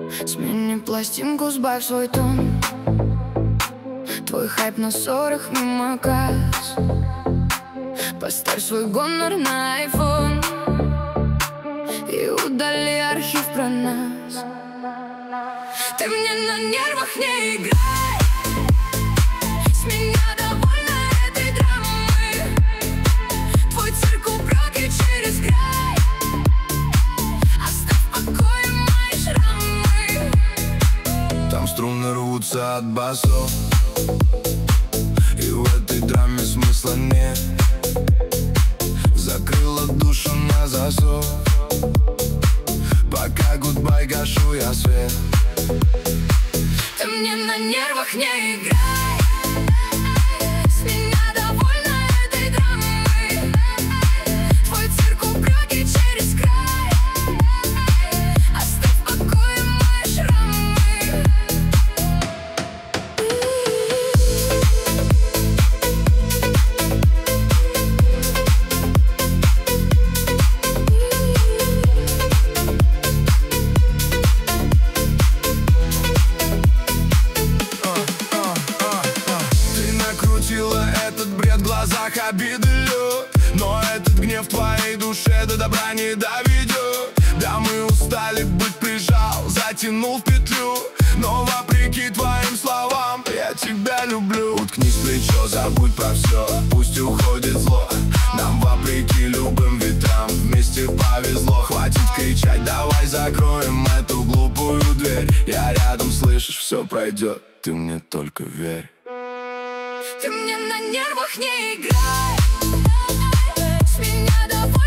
Смени пластинку, сбавь свой тон. Твой хайп на ссорах мимо касс. Поставь свой гонор на айфон и удали архив про нас. Ты мне на нервах не играй. С меня довольна этой драмы. Твой цирк уброки через край. Оставь в покое мои шрамы. Там струны рвутся от басов, и в этой драме смысла нет. Закрыла душу на засов. Пока гудбай, гашу я свет. Ты мне на нервах не играй. С меня довольна этой драмой. Твой цирк упреки через край. Оставь в покое мои шрамы. Этот бред в глазах обиды лед, но этот гнев в твоей душе до добра не доведет. Да, мы устали быть, прижал, затянул в петлю, но вопреки твоим словам я тебя люблю. Уткнись в плечо, забудь про все, пусть уходит зло. Нам вопреки любым ветрам вместе повезло. Хватит кричать, давай закроем эту глупую дверь. Я рядом, слышишь, все пройдет, ты мне только верь. Ты мне на нервах не играй. С меня довольна